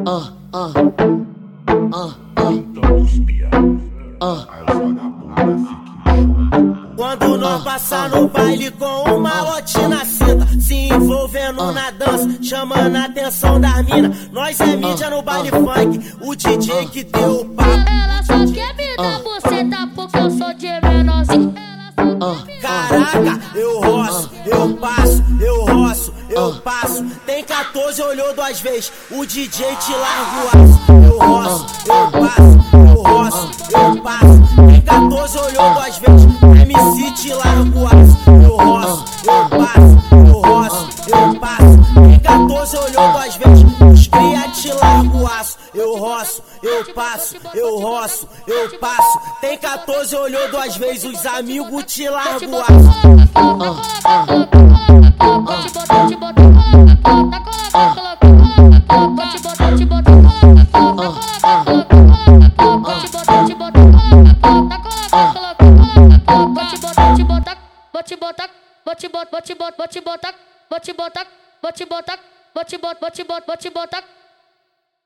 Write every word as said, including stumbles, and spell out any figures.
ah, ah, ah, ah. Quando nós passar no baile com uma lote na cinta, se envolvendo na dança, chamando a atenção das minas. Nós é mídia no baile funk, o D J que deu o papo. Ela só quer me dar buceta porque eu sou de menorzinho. Caraca, eu roço, eu passo, eu roço, eu passo. Tem quatorze, olhou duas vezes, o D J te larga o aço. Eu roço, eu passo, eu roço, eu passo. Tem quatorze, olhou duas vezes, M C te larga o aço. Eu roço, eu passo, eu roço, eu passo. Tem quatorze, olhou duas vezes, os cria te larga o aço. Eu roço, eu passo, eu roço, eu passo. Tem quatorze, olhou duas vezes, os amigos te largam o aço. Vou te botar, vou te botar, vou te botar, vou te botar, vou te botar, vou te botar, vou te botar, vou te botar, vou te botar.